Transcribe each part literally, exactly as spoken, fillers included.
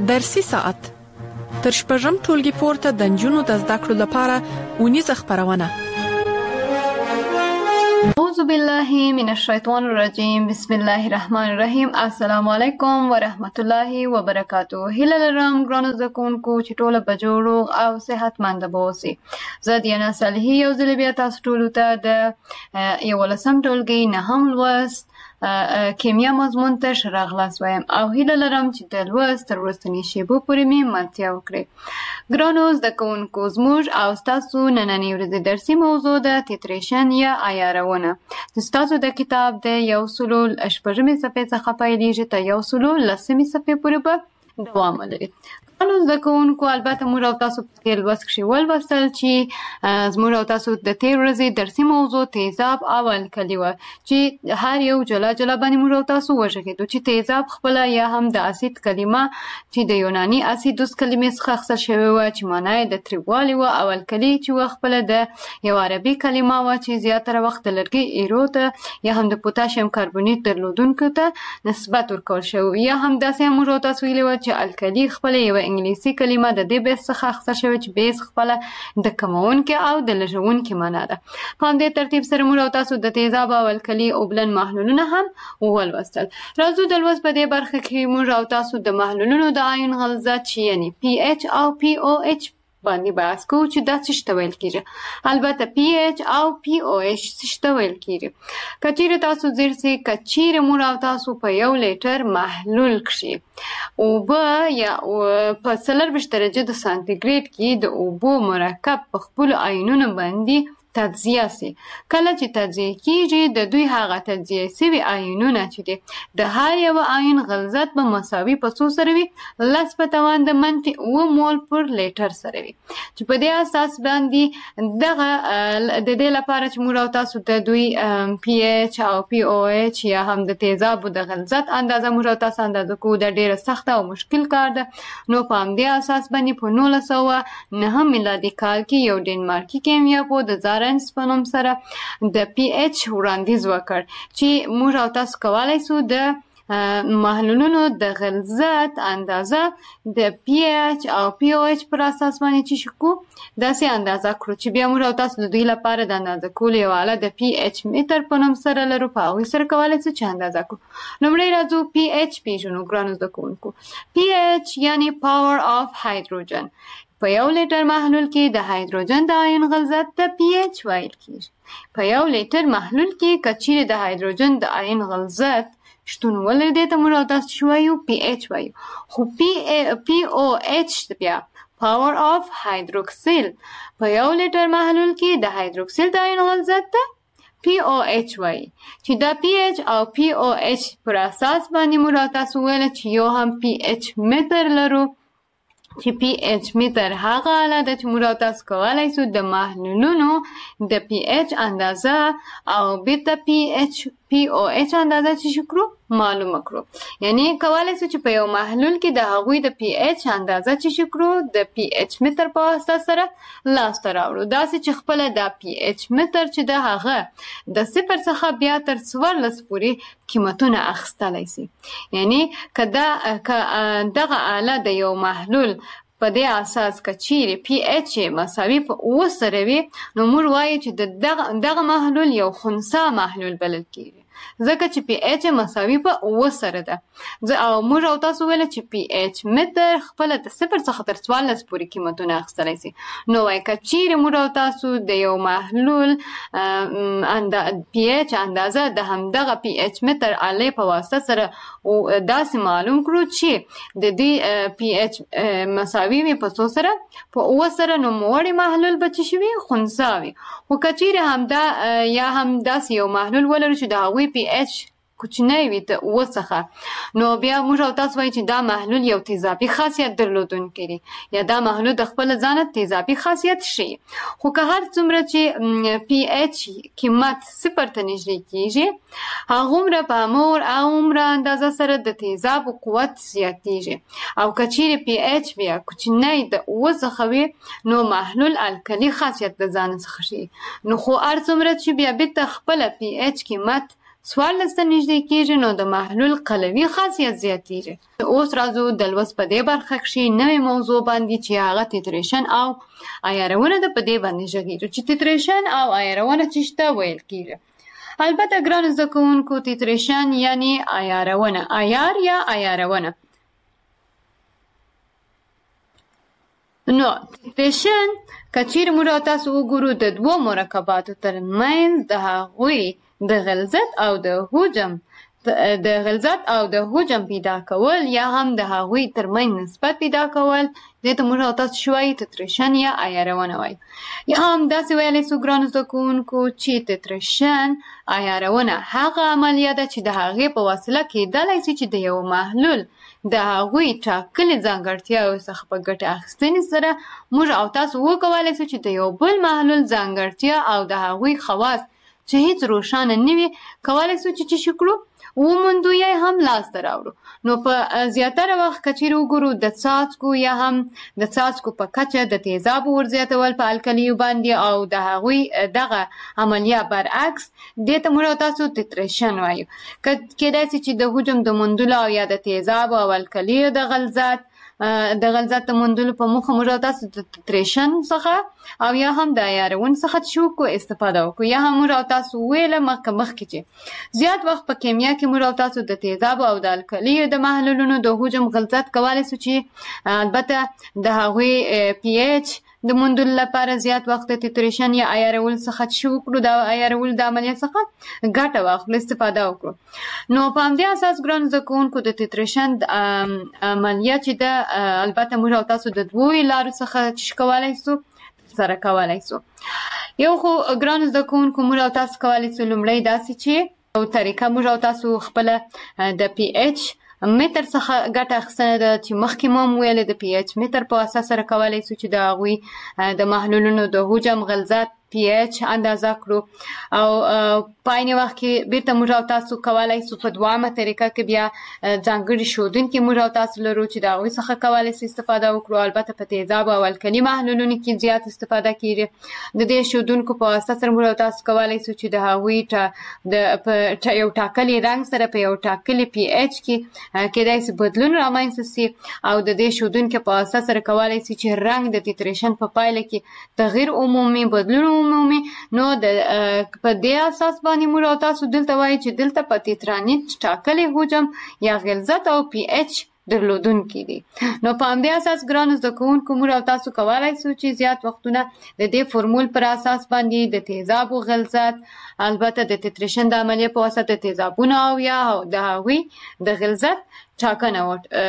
درسي ساعت تر شپږم ټولګي پورته د نجونو د زده کړو لپاره ونیزه خپرونه. اعوذ بالله من الشیطان الرجیم. بسم الله الرحمن الرحیم. السلام علیکم ورحمت الله وبرکاته. هیله لرم ګرانو زده کوونکو چې ټوله په جوړو او صحتمند به اوسئ. زه دیانا صالحي یو ځل بیا تاسو ټولو ته د یولسم ټولګي نهم لوست کیمیا مضمون ته ښه راغلاست وایم او هیله لرم چې د لوست تر وروستنۍ شیبو پورې مې ملتیا وکړئ. ګرانو زده کوونکو، زموږ او ستاسو نننۍ ورځې درسي موضوع ده تیتریشن یا عیارونه. ستاسو د کتاب د یو سلو شپږمې صفحې څخه پیلیږي تر یو سلو لسمې صفحې پورې به دوام ولري. ګرانو زده کوونکو، البته موږ او تاسو په تېر لوست کښې ولوستل چې زموږ او تاسو د تېر ورځې درسي موضوع تیزاب او الکلي وه چې هر یو جلا جلا باندې موږ او تاسو وږغېدو چې تیزاب خپله یا هم د اسید کلمه چې د یوناني اسیدوس کلمې څخه اخیستل شوې وه چې معنا یې د تریوالي وه، او الکلي چې وه خپله د یو عربي کلمه وه چې زیاتره وخت د لرګي ایرو ته یا هم د پوتاشیم کاربونیت درلودونکو ته نسبت ورکول شوی. یا هم داسې هم موږ او تاسو ویلي وه چې الکلي خپله یوه انګلیسي کلمه د دې بیس څخه اخیستل شوې چې بیس خپله د کمونکي او د لږونکي معنا ده. په همدې ترتیب سره موږ او تاسو د تیزاب او الکلي اوبلن محلولونه هم ولوستل. راځو د لوست په دې برخه کې موږ او تاسو د محلولونو د آیون غلظت چې یعنې پی ایچ او پی او ایچ باندې بحث کوو چې دا څه ته ویل کېږي. البته پی ایچ او پی او ایچ څه ته ویل کېږي. که چیرې تاسو ځیر سئ، که چیرې موږ او تاسو په یو لیټر محلول کښې اوبه یا په څلرویشت درجه د سانتیګریډ کې د اوبو مرکب په خپلو آیونونو باندې تجزیه سي. کله چې تجزیه کیږي د دوی هغه تجزیه سوي آیونونه چې دي د هر یو آیون غلظت به مساوي په څو سره وي؟ لس په توان د منفي اوه مول پر لیټر سره وي. چې په دې اساس باندې دغه د دې لپاره چې موږ او تاسو د دوی پی ایچ او پی او ایچ یا هم د تیزابو د غلظت اندازه موږ او تاسو اندازه کوو، دا ډیره سخته او مشکل کار ده. نو په همدې اساس باندې په نولس سوه نهم میلادي کال کې یو ډنمارکي کیمیاپوه د زارنس په نوم سره د پی ایچ وړاندیز وکړ چې موږ او تاسو کولی سو د محلولونو د غلظت اندازه د پی ایچ او پی او ایچ پر اساس باندې چې شکو داسې اندازه کړو چې بیا موږ او تاسو د دوی لپاره د اندازه کولو یو آله د پی ایچ میتر په نوم سره لرو، په هغوی سره کولی سو چې اندازه کړو. لومړی راځو پی ایچ پیژنو. ګرانو زده کوونکو، پی ایچ یعنې پاور آف هایدروجن. په یو لیټر محلول کې د هایدروجن د آیون غلظت ته پی ایچ ویل کېږي. په یو لیټر محلول کې که چیرې د هایدروجن د آیون غلظت شتون ولري دې ته موږ او تاسو چې وایو پی ایچ وایو. خو پی او ایچ بیا پاور آف هایدروکسیل په یو لیټر محلول کې د هایدروکسیل د آیون غلظت ته پی او ایچ وایي چې دا پی ایچ او پی او ایچ پر اساس باندې موږ او تاسو ویل چې یو هم پی ایچ متر لرو چې پی ایچ میتر هغه آله ده چې موږ او تاسو کولی سو د محلولونو د پی ایچ اندازه او بیرته پی ایچ پی او ایچ اندازه چې شکرو معلومه کړو. یعنی کولی سو چې په یو محلول کې د هغوی د پی ایچ اندازه چې شکرو د پی ایچ متر په واسطه سره لاسته راوړو. داسې چې خپله د پی ایچ متر چې د هغه د صفر څخه بیا تر څوارلس پورې قیمتونه اخیستلی سي. یعنی که دغه آله د یو محلول په دې اساس که چیرې پی ایچ مساوي په اوه سره وي نو موږ وایو چې دغه محلول یو خنثی محلول بلل کېږي، ځکه چې پی ایچ مساوي په اوه سره ده. او موږ او تاسو ویل چې پی ایچ متر خپله د صفر څخه تر څوارلس پورې قیمتونه اخیستلی سي. نو وایي که چیرې موږ او تاسو د یو محلول پی ایچ اندازه د همدغه پی ایچ متر آلې په واسطه سره داسې معلوم کړو چې د دې پی ایچ مساوي وي په څو سره؟ په اوه سره، نو موړی محلول به څه شي وي؟ خنثی وي. خو که چیرې همدا یا هم داسې یو محلول ولرو چې د هغوی پی ایچ کوچنی وي د اوه څخه، نو بیا موږ او تاسو وایو چې دا محلول یو تیزابي خاصیت درلودونکی دی یا دا محلول د خپله ځانه تیزابي خاصیت ښیي. خو که هر څومره چې پی ایچ قیمت صفر ته نږدې کېږي هغومره په همهور هغومره اندازه سره د تیزابو قوت زیاتېږي. او که چیرې پی ایچ بیا کوچنی د اوه څخه وي نو محلول الکلي خاصیت د ځانه څخه ښیي. نو خو هر څومره چې بیا بېرته خپله پی ایچ قیمت څوارلس ته نږدې کېږي نو د محلول قلوي خاصیت زیاتېږي. اوس راځو د لوست په دې برخه کښې نوې موضوع باندې چې هغه تیتریشن او عیارونه ده په دې باندې غږېږو چې تیتریشن او عیارونه څه ته ویل کېږي. البته ګرانو زده کوونکو تیتریشن یعنې عیارونه، عیار یا عیارونه. نو تیتریشن که چیرې موږ او تاسو وګورو د دوو مرکباتو ترمنځ د هغوی د غلظت او د حجم د غلظت او د حجم پیدا کول یا هم د هغوی ترمنځ نسبت پیدا کول دې ته موږ او تاسو شو وایو تیتریشن یا عیارونه وایو. یا هم داسې ویلی سو ګرانو زده کوونکو چې تیتریشن عیارونه هغه عملیه ده چې د هغې په وسیله کیدلی سي چې د یو محلول د هغوی ټاکلې ځانګړتیاوو څخه په ګټې اخیستنې سره موږ او تاسو وکولی سو چې د یو بل محلول ځانګړتیا او د هغوی خواص چې هیڅ روښانه نه وي کولی سو چې څه شي کړو وموندو یا هم لاسته راوړو. نو په زیاتره وخت که چیرې وګورو د څاڅکو یا هم د څاڅکو په کچه د تیزابو ورزیاتول په القلیو باندې او د هغوی دغه عملیه برعکس دې ته موږ او تاسو تیتریشن وایو. کیدای سي چې د حجم د موندلو او یا د تیزابو او القلیو د غلظت د غلظت د موندلو په موخه موږ او تاسو د تیتریشن څخه او یا هم د عیارون څخه شو کو استفاده وکړو. یا هم موږ او تاسو ویله مخکې مخکې چې زیات وخت په کیمیا کې موږ او تاسو د تیزابو او د القلیو د محلولونو د حجم غلظت کولی سو چې البته د هغوی پی ایچ د موندلو لپاره زیات وخت د تیتریشن یا عیارول څخه شو وکړو د عیارول د عملیه څخه ګټه واخلو استفاده وکړو. نو په همدې اساس ګرانو زده کوونکو د تیتریشن عملیه چې ده البته موږ او تاسو د دوو لارو څخه څه کولی سو سره کولی سو. یو خو ګرانو زده کوونکو موږ او تاسو کولی سو لومړی داسې چې او طریقه موږ او تاسو خپله د پی ایچ متر څخه ګټه اخیستنه ده چې مخکې مو هم ویلې د پی ایچ متر په اساس سره کولی سو چې د هغوی د محلولونو د حجم غلظت پی ایچ اندازه کړو او په عین وخت کې بیرته موږ او تاسو کولی سو په دویمه طریقه کې بیا ځانګړي ښودونکي موږ او تاسو لرو چې د هغوی څخه کولی سو استفاده وکړو. البته په تیزابو او القلي محلولونو کې زیات استفاده کیږي. د دې ښودونکو په واسطه سره موږ او تاسو کولی سو چې د هغوی د په یو ټاکلي رنګ سره په یو ټاکلي پی ایچ کې کیدای سي بدلون رامنځته سي او د دې ښودونکي په واسطه سره کولی سي چې رنګ د تیتریشن په پایله کې تغییر عمومي بدلون عمومي. نو د په دې اساس باندې موږ او تاسو دلته وایو چې دلته په تیترانیت ټاکلي حجم یا غلظت او پی ایچ درلودونکي دي. نو په همدې اساس ګرانو زده کوونکو موږ او تاسو کولی سو چې زیات وختونه د دې فورمول پر اساس باندې د تیزابو غلظت البته د تیتریشن د عملیې په واسطه د تیزابونو او یا د هغوی د غلظت ټاکنه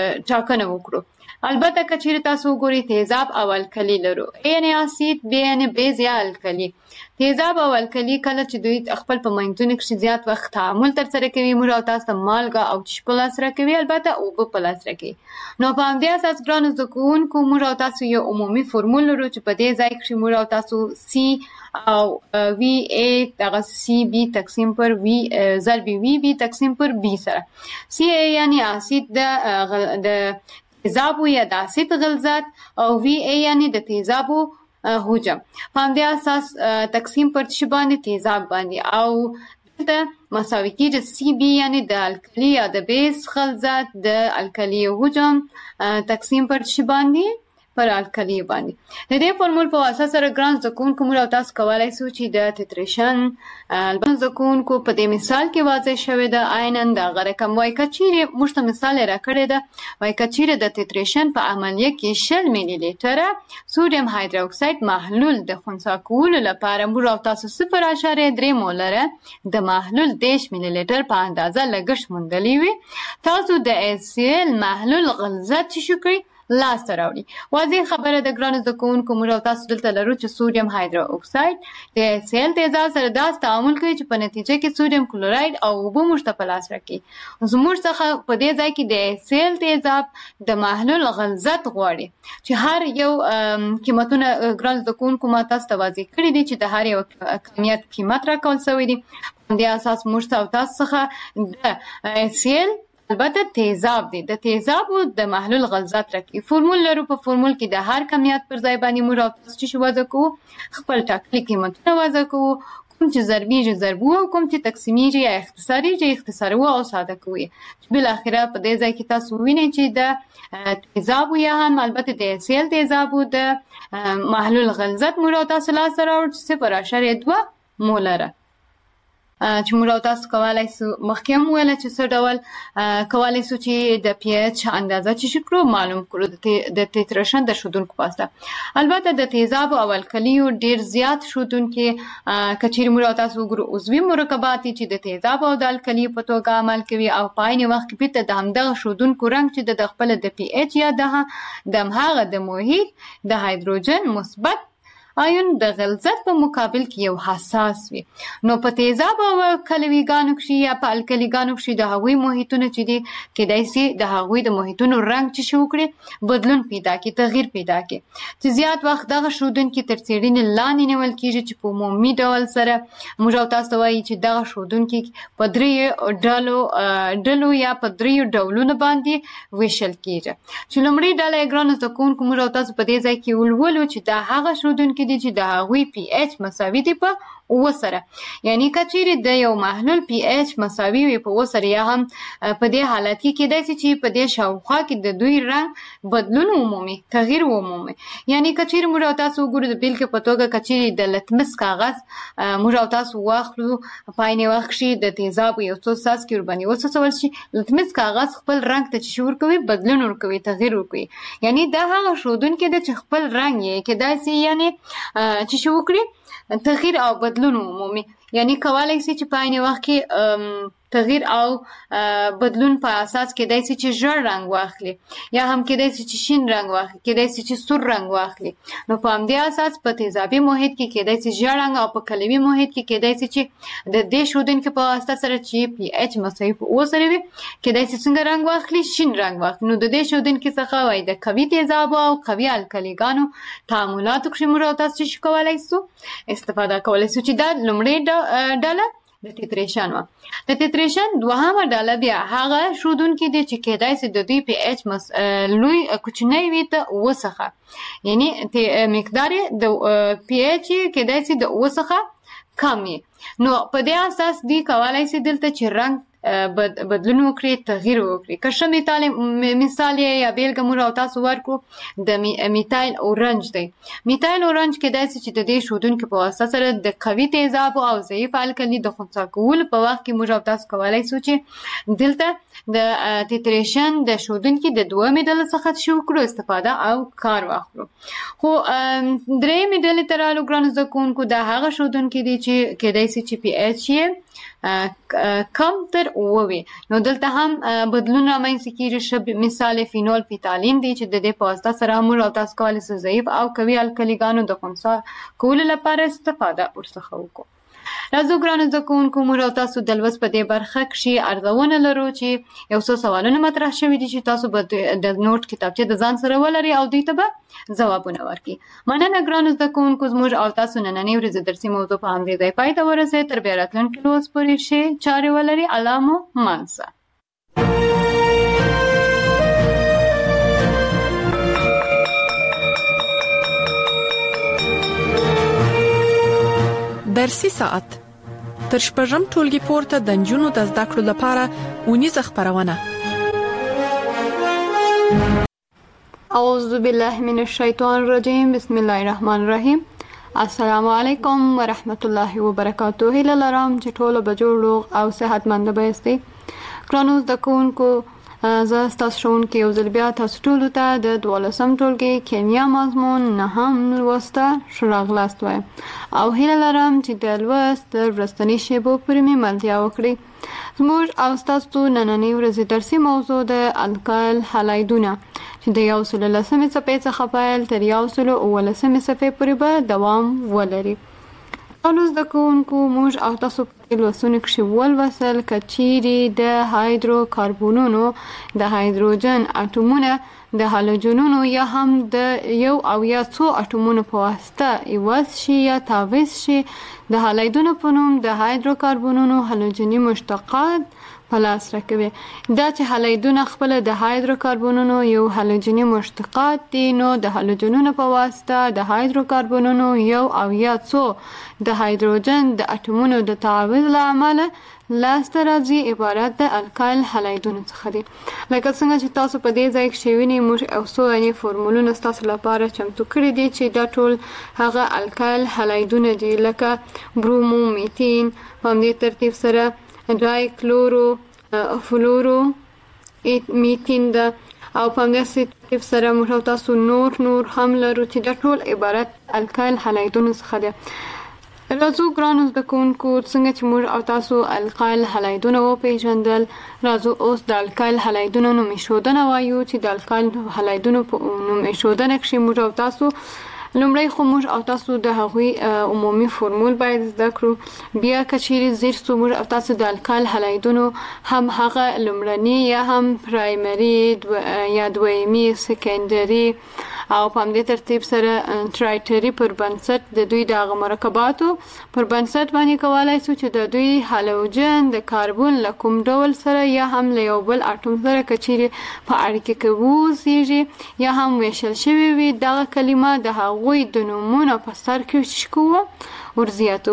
وکړو. البته که چیرې تاسو وګورئ تیزاب او القلي لرو یعنې اسید بیا یعنې بیز یا القلي. تیزاب او القلي کله چې دوی خپل په منځونو کښې زیات وخت تعامل ترسره کوي موږ او تاسو ته مالګه او چشم په لاس راکوي البته اوبه په لاس راکوي. نو په همدې اساس ګرانو زده کوونکو موږ او تاسو یو عمومي فورمول لرو چې په دې ځای کښې موږ او تاسو سی او وی ای دغه سی بی تقسیم پر وی ضرب وی بی تقسیم پر بی سره سی ای یعنې اسید د تیزابو یا د اسید غلظت او وی ای یعنې د تیزابو حجم په همدې اساس تقسیم پر څه باندې تیزاب باندې او دلته مساوي کېږي سی بی یعنې د القلي یا د بیز غلظت د القلي حجم تقسیم پر څه باندې پر القلي باندې. د دې فورمول په واسطه سره ګران زده کوونکو موږ او تاسو کولی سو چې د تیتریشن البته زده کوونکو په دې مثال کې واضح شوې ده عینا دغه رقم وایي که چیرې موږ ته مثال یې راکړې ده وایي که چیرې د تیتریشن په عملیه کې شل میلي لیټره سوډیم هایدروکساید محلول د خنثی کولو لپاره موږ او تاسو صفر اعشاریه درې مولره د محلول دېرش میلي لیټر په اندازه لګښت موندلی وي تاسو د ایسیل محلول غلظت چې شو کړئ لاسته راوړي. واضح خبره ده ګرانو زده کوونکو موږ او تاسو دلته لرو چې سوډیم هایدرو اکساید د سیل تیزاب سره داسې تعامل کوي چې په نتیجه کې سوډیم کلوراید او اوبه موږ ته په لاس راکړي. زموږ څخه په دې ځای کې د سیل تیزاب د محلول غلظت غواړي چې هر یو قیمتونه ګرانو زده کوونکو ما تاسو ته واضح کړي دي چې د هر یو کمیت قیمت راکول شوی دی. په دې اساس موږ او تاسو څخه د سیل البته تیزاب دی د تیزابو د محلول غلظت راکړي. فورمول لرو په فورمول کې د هر کمیت پر ځای باندې موږ او تاسو چې وضع کوو خپل ټاکلي قیمتونه وضع کوو کوم چې ضربیږي ضربو او کوم چې تقسیمیږي یا اختصاریږي اختصاروو او ساده کوي. چې بالاخره په دې ځای کې تاسو وینئ چې د تیزابو یا هم البته د سیل تیزابو د محلول غلظت موږ او تاسو لاسته راوړو چې صفر اعشاریه دوه مولره چې موږ او تاسو کولی سو مخکې هم وویله چې څه ډول کولی سو چې د پی ایچ اندازه چې کړو معلوم کړو د تیترشن د ښودونکو په واسطه. البته د تیزابو او القلیو ډېر زیات ښودونکي که چیرې موږ او تاسو وګورو عضوي مرکبات چې د تیزابو او د القلیو په توګه عمل کوي او په عین وخت کې بیرته د همدغه ښودونکو رنګ چې د خپله د پی ایچ یا د همهغه د محیط د هایدروجن مثبت آیون د غلظت په مقابل کې یو حساس وي. نو په تیزاب او کلویګانو کې یا په الکلیګانو کې د هغوی محیطونه چې دي کېدای شي د هغوی د محیطونو رنګ چې شو کړي بدلون پیدا کړي تغییر پیدا کړي چې زیات وخت دغه ښودونکي تر څېړنې لاندې نیول کېږي چې په عمومي ډول سره موږ او تاسو ته وایي چې دغه ښودونکي په دریو ډلو ډلو یا په دریو ډولونو باندې ویشل کېږي. چې لومړۍ ډله یې ګرانو زده کوونکو موږ او تاسو په دې ځای کې ولولو چې دا هغه ښودونکي دي چې د هغوی پی ایچ مساوي دي په اوه سره. یعنی که چیرې د یو محلول پی ایچ مساوي وي په اوه سره یا هم په دې حالت کې کېدای شي چې په دې شاوخوا کې د دوی رنګ بدلون ومومي تغییر ومومي. یعنی که چیرې موږ او تاسو وګورو د بیلګې په توګه که چیرې د لتمس کاغذ موږ او تاسو واخلو په عین وخت کې د تیزابو یو څو څاڅکي ورباندې وڅڅول شي لتمس کاغذ خپل رنګ ته چې ورکوي بدلون ورکوي تغییر ورکوي. یعنی دا هغه ښودونکی دی چې خپل رنګ یې کېدای شي یعنی چې شو وکړي تغییر او بدلون عمومي. یعنی کولی شي چې په عین وخت کې تغییر او بدلون په اساس کېدای شي چې ژړ رنګ واخلي یا هم کېدای شي چې شین رنګ واخلي کېدای شي چې سور رنګ واخلي. نو په همدې اساس په تیزابي محیط کې کېدای شي ژړ رنګ او په کلوي محیط کې کېدای شي چې د دې ښودونکي په واسطه سره چې پی ایچ مساوي په اوه سره وي کېدای شي څنګه رنګ واخلي شین رنګ واخلي. نو د دې ښودونکي څخه وایي د قوي تیزابو او قوي القلیګانو تعاملاتو کښې موږ او تاسو چې کولی سو استفاده کولی سو چې دا لومړۍ ډله د تیتریشن وه. د تیتریشن دوهمه ډله بیا هغه ښودونکي دي چې کېدای شي د دوی پی ایچ لوی کوچنی وي د اوه څخه یعنی مقدار د پی ایچ یې کېدای شي د اوه څخه کم وي. نو په دې اساس دوی کولی شي دلته چې رنګ بدلون وکړي تغییر وکړي. که ښه مثال یې یا بېلګه موږ او تاسو ورکړو د میتایل اورنج دی. میتایل اورنج کېدای شي چې د دې ښودونکي په واسطه سره د قوي تیزابو او ضعیف القلي د خنثی کولو په وخت کې موږ او تاسو کولی سو چې دلته د تیتریشن د ښودونکي د دویمې ډلې څخه چې وکړو استفاده او کار واخلو. خو درېیمې ډلې ته رالو ګرانو زده کوونکو دا هغه ښودونکي دي چې کېدای شي چې پی ایچ یې کم تر اوه وي. نو دلته هم بدلون رامنځته کېږي. ښه مثال فینول فتالین دی چې د دې په واسطه سره موږ او تاسو کولی سو ضعیف او قوي القلیګانو د خنثی کولو لپاره استفاده ورڅخه وکړو. راځو ګرانو زده کوونکو موږ او تاسو د لوست په دې برخه کښې ارزونه لرو چې یو څو سوالونه مطرح شوي دي چې تاسو به د نوټ کتابچې د ځان سره ولرئ او دوی ته به ځوابونه ورکړي. مننه ګرانو زده کوونکو زموږ او تاسو نننۍ ورځې درسي موضوع په همدې ځای پای ته ورسوئ. تر بیا راتلونکي لوست پورې ښې چارې ولرئ. الله مو مان شه. درسي ساعت تر شپږم ټولګي پورته د نجونو د زده کړو لپاره اونیزه خپرونه. اعوذ بالله من الشیطان الرجیم بسم الله الرحمن الرحیم. السلام علیکم ورحمت الله وبرکاته. هیله لرم چې ټول به جوړ روغ او صحتمند به یاستئ. ګرانو زده کوونکو زه ستاسو ښوونکې یو ځل بیا تاسو ټولو ته د دولسم ټولګي کیمیا مضمون نهم لوست ته ښه راغلاست وایم او هیله لرم چې د لوست د وروستنۍ شیبو پورې مې ملتیا وکړئ. زموږ او ستاسو نننۍ ورځې درسي موضوع د القایل هالایدونه چې د یو سلو لسمې څپې څخه پیل تر یو سلو اوولسمې څپې پورې به دوام ولري. ټولو زده کوونکو موږ او تاسو په لوستونو کښې ولوستل که چیرې د هایدرو کاربونونو د هایدروجن اټومونه د هالوجنونو یا هم د یو او یا څو اټومونو په واسطه عوض شي یا تعویض شي د هالایدونو په نوم د هایدرو کاربونونو هالوجني مشتقات په لاس راکوي. دا چې هالایدونه خپله د هایدروکاربنونو یو هالوجني مشتقات دي، نو د هالوجنونو په واسطه د هایدروکاربنونو یو او یا څو د هایدروجن د اټومونو د تعاون له امله لاسته راځي عبارت د الکایل هالایدونو څخه دي. لکه څنګه چې تاسو په دې ځای کې شویني موږ او څو یعنی فورمولونه ستاسو لپاره چمتو کړي دي چې دا ټول هغه الکایل هالایدونه دي، لکه برومو، میتین، په همدې ترتیب سره ډای کلورو فلورو میتین ده، او په همدې ترتیب سره موږ تاسو نور نور هم لرو چې دا ټول عبارت الکایل هالایدونو څخه دي. راځو ګرانو زده کوونکو، څنګه چې موږ او تاسو الکایل هالایدونه وپېژندل، راځو اوس د الکایل هالایدونو نوم ایښودنه وایو چې د الکایل هالایدونو په نوم ایښودنه کښې موږ او تاسو لومړی خو موږ او تاسو د هغوی عمومي فورمول باید زده کړو. بیا که چیرې زیر سو موږ او تاسو د الکایل هالایدونو هم هغه لومړني یا هم پرایمري یا دویمي سیکنډري او په همدې ترتیب سره ټرایټري پر بنسټ د دوی د هغه مرکباتو پر بنسټ باندې کولای شو چې د دوی هالوجن د کاربن له کوم ډول سره یا هم له یو بل اټوم سره که چیرې په اړیکه کې واوسیږي یا هم ویشل شوي وي، دغه کلمه د هغوی د نومونو په سر کې شکوه ورزیاتو.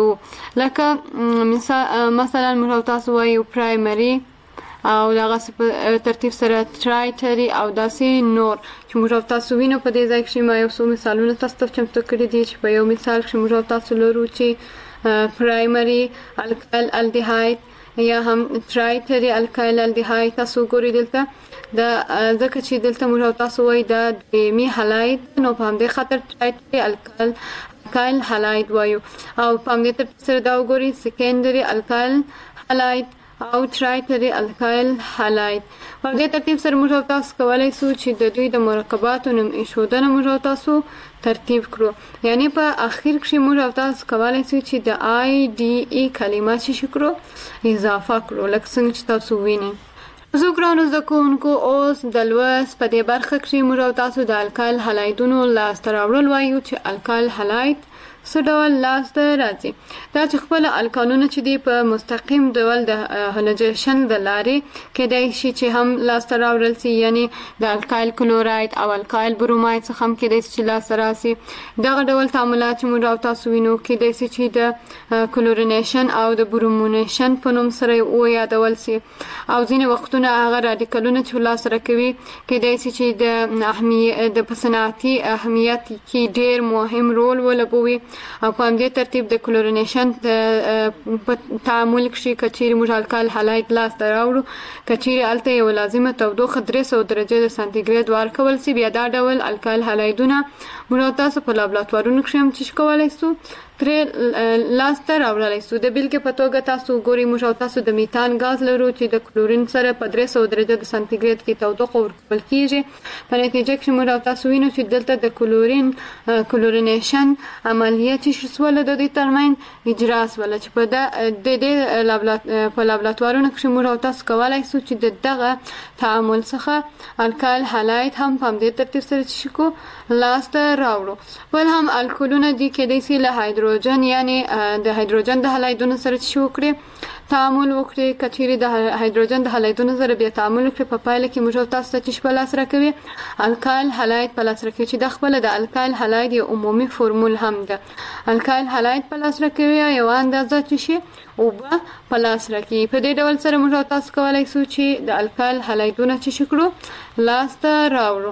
لکه مثلا موږ تاسو وایو پرایمري او دغه په ترتیب سره ټرایټري او داسې نور چې موږ تاسو وینو. په دې ځای کې ما یو څو مثالونه تاسو ته چمتو کړي دي چې په یو مثال کې موږ تاسو لرو چې پرایمري الکایل الډیهاید یا هم ټرایټري الکایل الډیهاید. تاسو ګورئ دلته د ځکه چې دلته موږ تاسو وایي دا دویمي هالاید، نو په همدې خاطر ټرایټري الکایل الکایل هالاید وایو. او په همدې ترتیب سره دا وګورئ سیکنډري الکایل هالاید او ټرایټري الکایل هالاید. په دې ترتیب سره موږ تاسو کولای شو چې د دوی د مرکباتو نوم ایښودنه موږ تاسو ترتیب کړو. یعنی په اخر کې موږ تاسو کولای شو چې د آی ډي ای کلمه چې کړو اضافه کړو، لکه څنګه چې تاسو وینئ. زه ګرانو زده کوونکو اوس د لوست په دې برخه کې موږ تاسو د الکایل هالایدونو لاسته راوړل وایو چې الکایل هالاید څه ډول لاسته راځي. دا چې خپل الکانونه چې دی په مستقیم ډول د هالوجن د لارې کېدای شي چې هم لاسته راوړل سي، یعنی د الکایل کلوراید او الکایل بروماید څخه هم کېدای شي چې لاسته راسي. دغه ډول تعاملات چې موږ تاسو وینو کېدای شي چې د کلورینیشن او د برومونیشن په نوم سره ویادول سي، او ځینې وختونه هغه رادیکلونه چې لاسته راکوي کېدای شي چې د اهمیت د صنعتي اهمیت کې ډېر مهم رول ولوبوي. او په همدې ترتیب د کلورینیشن په تعامل کې کچېرې موږ الکایل هالاید لاسته راوړو، کچېرې هلته یو لازمه تودوخه درې سوه درجې د سانتیګریډ ورکول سي، بیا دا ډول الکایل هالایدونه موږ تاسو په لابراتوارونو کې هم چې کولی شو ترې لاسته راوړلی شو. د بیلګې په توګه تاسو ګورئ موږ تاسو د میتان غاز لرو چې د کلورین سره په درې سوه درجه د سانتیګریډ کې تودوخه ورکول کېږي. په نتیجه کې موږ تاسو وینو چې دلته د کلورین کلورینیشن عملیه چې شوله د دوی ترمنځ اجرا شوله، چې په دې په لابراتوارونو کې موږ تاسو کولی شو چې د دغه تعامل څخه الکایل هالاید هم په همدې ترتیب سره چې کو لاسته راوړو. بل هم الکولونه دي کېدای شي له هایدروجن یعنی د هایدروجن د هالایدونو سره چې وکړي تعامل وکړي، کچېرې د هایدروجن د هالایدونو سره بیا تعامل وکړي، په پایله کې موږ تاسو ته چې په لاس راکوي الکایل هالاید په لاس راکوي، چې د خپله د الکایل هالاید یو عمومي فورمول هم ده. الکایل هالاید په لاس راکوي یو اندازه چې شي اوبه په لاس راکوي. په دې ډول سره موږ تاسو کولی شو چې د الکایل هالایدونه چې کړو لاسته راوړو.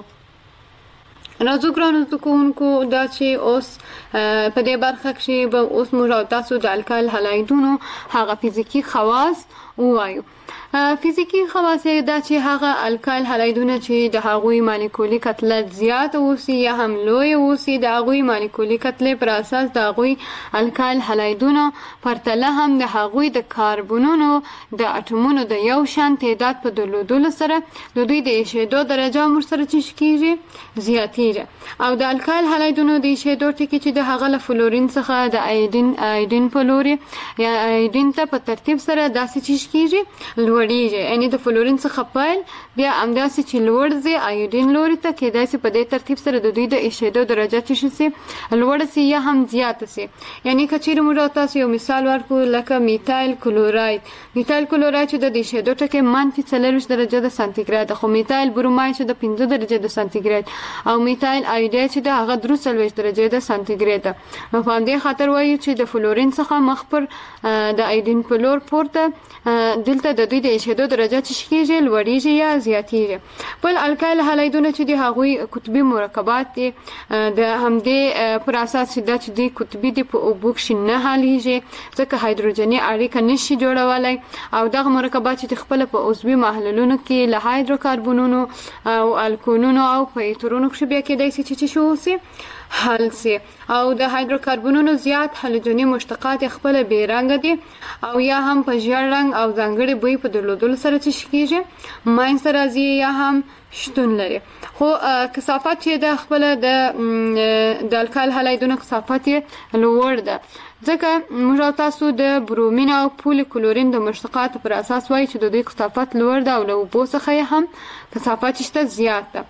راځو ګرانو زده کوونکو، دا چې اوس په دې برخه کې به اوس موږ تاسو د الکایل هالایدونو هغه فزیکي خواص ووایو. فزیکی خواص دا چې هغه الکایل هالایدونه چې د هغوی مالیکولي کتله زیات اوسي یا هم لوی اوسي، د هغوی مالیکولي کتلې پر اساس د هغوی الکایل هالایدونه پرتله هم د هغوی د کاربونونو د اټومونو د یو شان تعداد په درلودلو سره د دوی د ایښېدو درجه هم ورسره چې کېږي زیاتېږي. کیږي. او د الکایل هالایدونو د ایشېدو ټکي چې د هغه له فلورین څخه د آیودین آیودین په لوري یا آیودین ته په ترتیب سره داسې چیش کیږي لوړیږي، یعنی د فلورین څخه پیل بیا همداسې چې لوړ ځي آیودین لوري ته، کېدای شي په دې ترتیب سره د دوی د ایشېدو درجه چې شي لوړه سي یا هم زیاته سي. یعنی که چیرې موږ تاسو یو مثال ورکو لکه میتایل کلوراید، میتایل کلوراید چې د ایشېدو ټکي منفي څلوېښت درجه د سانتیګراد، خو میتایل بروماید چې د پنځه درجه د سانتیګراد او میتایل آیوداید چې د هغه درې څلوېښت درجه د سانتیګراد. نو په همدې خاطر وایو چې د فلورین څخه مخ پر د آیودین په لور پورته دلته د دوی د ایشېدو درجه چې کیږي لوړیږي یا زیاتیږي. بل الکایل هالایدونه چې د هغوی قطبي مرکبات دي، د همدې پر اساس چې دا چې د قطبي دي په اوبو کښې نه حلیږي ځکه هایدروجني اړیکه نشي جوړولی، او دغه مرکبات چې خپله په عضوي محلولونو کې له هایدروکاربونونو او الکولونو او په ایترونو کښې بیا کېدای شي چې څه وسي حل سي. او د هایدروکاربونونو زیات هالوجني مشتقات خپل بې رنګه دي او یا هم په ژیړ رنګ او ځانګړي بوی په درلودلو سره چې کیږي منځته راځي یا هم شتون لري. خو کثافت چې د خپل د د الکایل هالایدونو کثافت یې لوړ ده، ځکه موږ تاسو د برومین او پولی کلورین د مشتقاتو پر اساس وایي چې د دوی کثافت لوړ ده او له اوبو څخه یې هم کثافت شته زیات ده.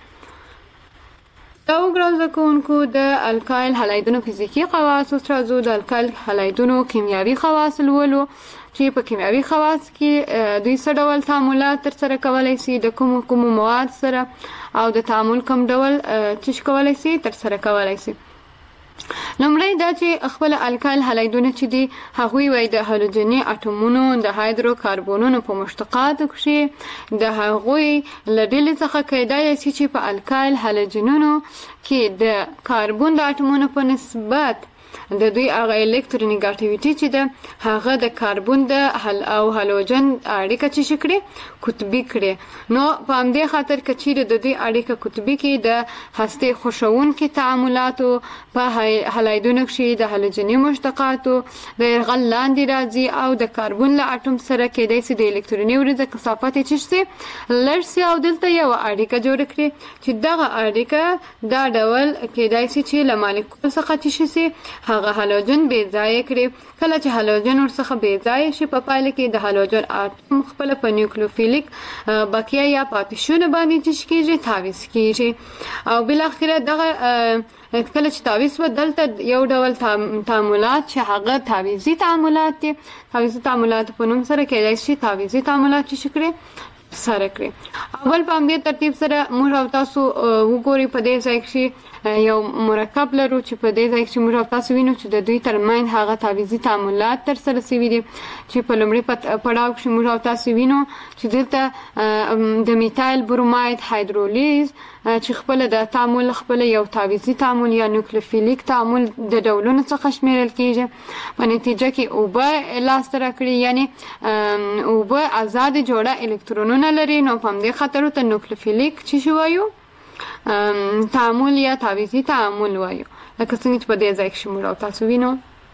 دا وګورئ زده کوونکو د الکایل هالایدونو فزیکي خواص اوس راځو د الکایل هالایدونو کیمیاوي خواص لولو چې په کیمیاوي خواص کې دوی څه ډول تعاملات ترسره کولی شي، د کومو کومو مواد سره او د تعامل کوم ډول چې کولی شي ترسره کولی شي. لومړی دا چې خپل الکایل هالایدونه چې دي هغوی وایي د هالوجني اټومونو د هایدروکاربونونو په مشتقاتو کښې د هغوی له ډلې څخه کیدای شي چې په الکایل هالوجنونو کې د کاربون د اټومونو په نسبت د دوی هغه الکترونیګاټیویټي چې ده هغه د کاربون د هل او هالوجن اړیکه چې کړي قطبي کړي. نو په همدې خاطر که چیرې د دوی اړیکه قطبي کې د هستې خوښوونکي تعاملاتو په هالایدونو کښې د هالوجني مشتقاتو د یرغل لاندې راځي او د کاربون له اټوم سره کیدای شي د الکتروني وریځه کثافت یې چې شي لږ سي او دلته یوه اړیکه جوړه کړي چې دغه اړیکه دا ډول کیدای شي چې له مالیکول څخه چې شي هغه هالوجن بې ځایه کړي. کله چې هالوجن ورڅخه بې ځایه شي په پایله کې د هالوجن اټوم خپله په نیوکلیوفیلیک بقیه یا پاتې باندې چې کېږي تعویض کېږي او بالاخره دغه کله چې تعویض به دلته یو ډول تعاملات چې هغه تعویضي تعاملات دي، تعویضي تعاملات په نوم سره کېدای شي تعویضي تعاملات چې کړي سره کړي. اول په همدې ترتیب سره موږ او تاسو وګورئ په دې ځای کښې یو مرکب لرو چې په دې ځای کښې موږ او تاسو وینو چې د دوی ترمنځ هغه تعویضي تعاملات ترسره شوي دي چې په لومړي پړاو کښې موږ او تاسو وینو چې دلته د میتایل بروماید هایدرولیز چې خپله د تعامل خپله یو تعویضي تعامل یا نیوکلیوفیلیک تعامل د ډولونو څخه شمیرل کېږي. په نتیجه کې اوبه لاسته راکړي، یعنې اوبه ازاد جوړه الکترونونه لري. نو په همدې خاطر ورته نیوکلیوفیلیک چې شي وایو تعامل یا تعویضي تعامل وایو، لکه څنګه چې په دې ځای کښې موږ او تاسو وینو.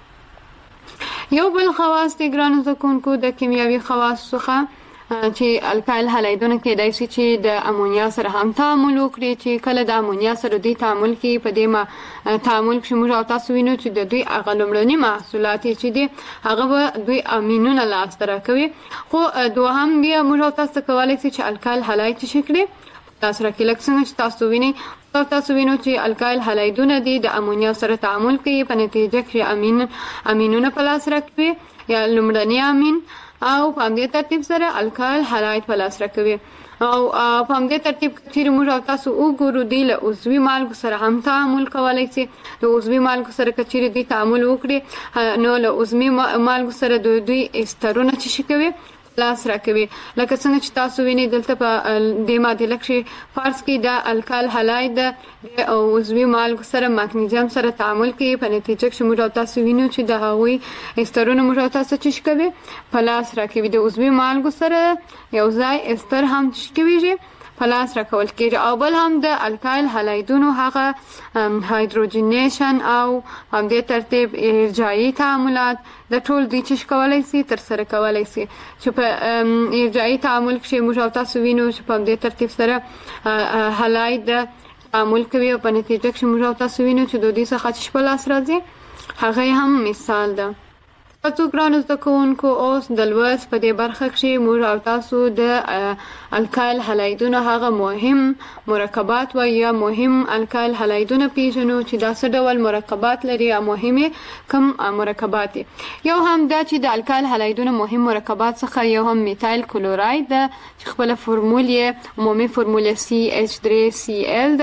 یو بل خواص دی ګرانو زده کوونکو د کیمیاوي خواصو څخه چې الکایل هالایدونه کېدای شي چې د امونیا سره هم تعامل وکړي، چې کله د امونیا سره دوی تعامل کوي په دې ما تعامل کښې موږ او تاسو وینو چې د دوی هغه لومړني محصولات چې دي هغه به دوی امینونه لاسته راکوي. خو دوهم بیا موږ او تاسو کولی شي چې الکایل هالاید چې کړي تاسو راکړي، لکه څنګه چې تاسو وینئ تاسو وینو چې الکایل هالایدونه دي د امونیا سره تعامل کوي، په نتیجه کې امین امینونه په لاس راکوي یا لومړني امین او په همدې ترتیب سره الکایل هالاید په لاس راکوي. او په همدې ترتیب چې موږ او تاسو وګورو دی له عضوي مالګو سره هم تعامل کولی شي. د عضوي مالګو سره که چیرې دوی تعامل وکړي نو له عضوي مالګو سره دوی استرونه چې شي کوي لاس راکوي، لکه څنګه چې تاسو وینئ دلته په دې معادله کښې فرض کړئ د الکایل هالاید د عضوي مالګو سره مګنیزیم سره تعامل کوي، په نتیجه کښې موږ او تاسو وینو چې د هغوی استرونه موږ او تاسو چې کوي په لاس راکوي. د عضوي مالګو سره یو ځای استر هم چې کوي په لاس راکول کېږي. او بل هم د الکایل هالایدونو هغه هایدروجنیشن او همدې ترتیب ارجایي تعاملات د ټول دوی چې کولی شي ترسره کولی شي، چې په ارجایي تعامل کښې موږ او تاسو وینو چې په همدې ترتیب سره هالاید تعامل کوي او په نتیجه کې موږ او تاسو وینو چې د دې څخه چې په لاس راځي هغه هم مثال ده. تاسو ګرانو زده کوونکو اوس د لوست په دې برخه کې موږ او تاسو د الکایل هلایدونو هغه مهم مرکبات و یا مهم الکایل هلایدونه پیژنو چې دا څه ډول مرکبات لري او مهمه کوم مرکبات دي. یو هم دا چې د الکایل هلایدونو مهم مرکبات څخه یو هم میتایل کلوراید ده چې خپل فرمول یې عمومي فرمول سی اچ درې سی ال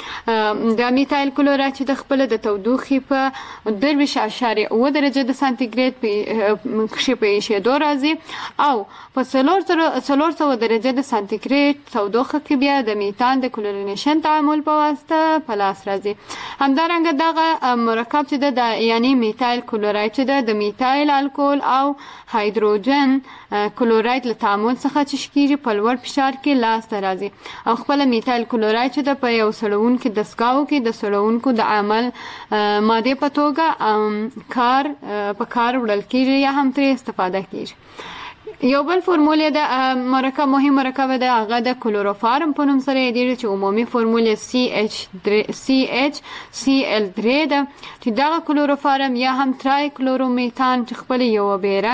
ده. د میتایل کلوراید چې د خپل د تودوخې په درویش اعشاریه اوه درجه د سانتیګریډ په کښې په ایشېدو راځي او په څلور سوه درجه د سانتیګریډ تودوخه کې بیا د میتان د کلورینیشن تعامل په واسطه په لاس راځي. همدارنګه دغه مرکب چې ده یعنی میتایل کلوراید چې ده د میتایل الکول او هایدروجن کلوراید له تعامل څخه چې کېږي په لوړ فشار کې لاس ته راځي او خپله میتایل کلوراید چې ده په یو سړونکي دستګاهو کې د سړونکو د عمل مادې په توګه کار په کار وړل کېږي یا هم ترې استفاده کېږي. یو بل فرمول د مرکب مهم مرکب ده هغه د کلوروفارم په نوم سره یادېږي چې عمومي فرمول سی اچ سی اچ سی ال درې ده چې دغه کلوروفارم یا هم ترای کلورومیتان چې خپل یو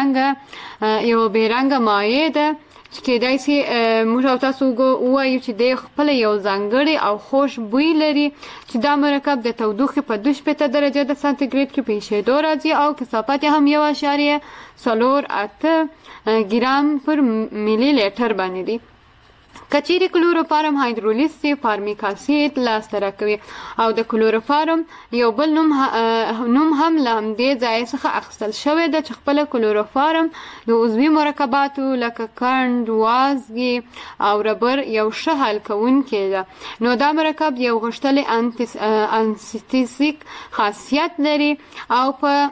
بیرنګه یو بیرنګه مایع ده چې کېدای شي موږ او تاسو ووایو چې دی خپل یو ځانګړی او خوش بوی لري چې دا مرکب د تودوخې په دوه شپېته درجه د سانتیګریډ کې په ایشېدو راځي او کثافت یې هم یو اعشاریه څلور اته ګرام پر ملي لیټر باندې دی. کچېرې کلوروفارم هایدرولیز سي فارمیک اسید لاسته راکوي او د کلوروفارم یو بل نوم نوم هم له همدې ځای څخه اخیستل شوی ده چې خپله کلوروفارم د عضوي مرکباتو لکه کند وازګې او ربر یو ښه حل کوونکی ده. نو دا مرکب یو غښتلی انستیزیک خاصیت لري او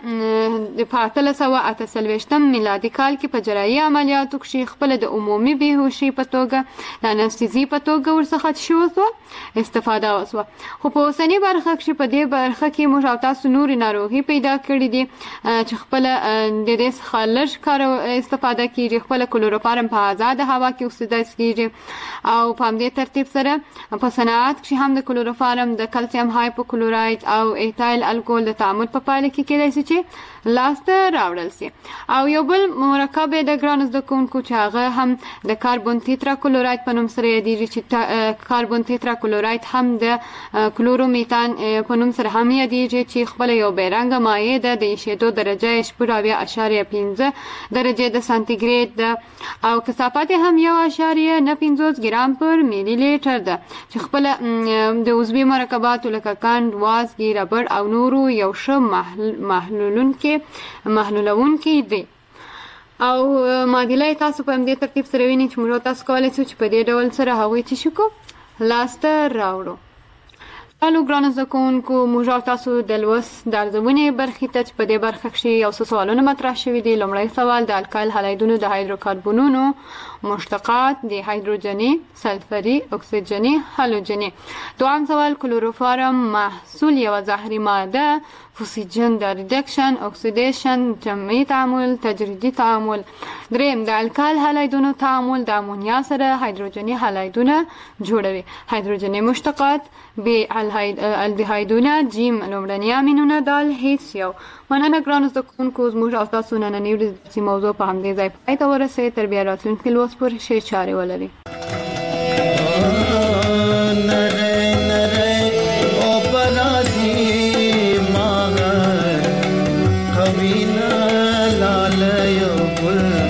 په اتلس سوه اته څلوېښتم میلادي کال کې په جراحي عملیاتو کښې خپله د عمومي بېهوشي په توګه د انستیزي په توګه ورڅخه څه وسوه استفاده وسوه. خو په اوسني برخه کې په دې برخه کې موږ او تاسو نورې ناروغي پیدا کړي دي چې خپله د دې څخه لږ کار استفاده کېږي. خپله کلوروفارم په آزاده هوا کې اوسېدای کېږي او په همدې ترتیب سره په صنعت کې هم د کلوروفارم د کلسیم هایپوکلوراید او ایتایل الکول د تعامل په پایله کې کېدای شي چې لاسته راوړل شي. او یو بل مرکب د ګرانو زده کوونکو چې هغه هم د کاربن تیترا کلوراید په نوم سره یادېږي چې کاربن تیترا کلوراید هم د کلورومیتان په نوم سره هم یادېږي چې خپله یو بیرنګه مایع ده د ایشېدو درجه یې شپږ اویا اعشاریه پنځه درجې د سانتیګریډ ده او کثافت یې هم یو اعشاریه نه پنځوس ګرام پر ملي لیټر ده چې خپله د عضوي مرکباتو لکه کند وازګې ربړ او نورو یو ښه محلولونکي محلولونکي دی. او معادله تاسو په همدې ترتیب سره وینئ چې موږ تاسو کولی شو چې په دې ډول سره هغوی څه شو کو لاسته راوړو. الو ګرانو زده کوونکو موږ او تاسو د لوست د ارزونې برخې ته چې په دې برخه کښې یو څه سوالونه مطرح شوي دي. لومړی سوال د الکایل هلایدونو د هایدروکاربنونو مشتقات د هایدروجني سلفري اکسیجني هالوجني. دویم سوال کلوروفارم محصول یوه زهري ماده فوسیجن د ریډکشن اکسیدیشن جمعي تعامل تجریدي تعامل. دریم د الکایل هلایدونو تعامل د امونیا سره هایدروجني هلایدونه جوړوي. هایدروجني مشتقات ب الدهایدونه جیم لومړني امینونه دال هیڅ یو. مننه ګرانو زده کوونکو زموږ او تاسو نننۍ ورځې موضوع په همدې ځای پای ته ورسوي. تر بیا راتلونکي لوست پورې ښې چارې ولري. Kavina lalayo gul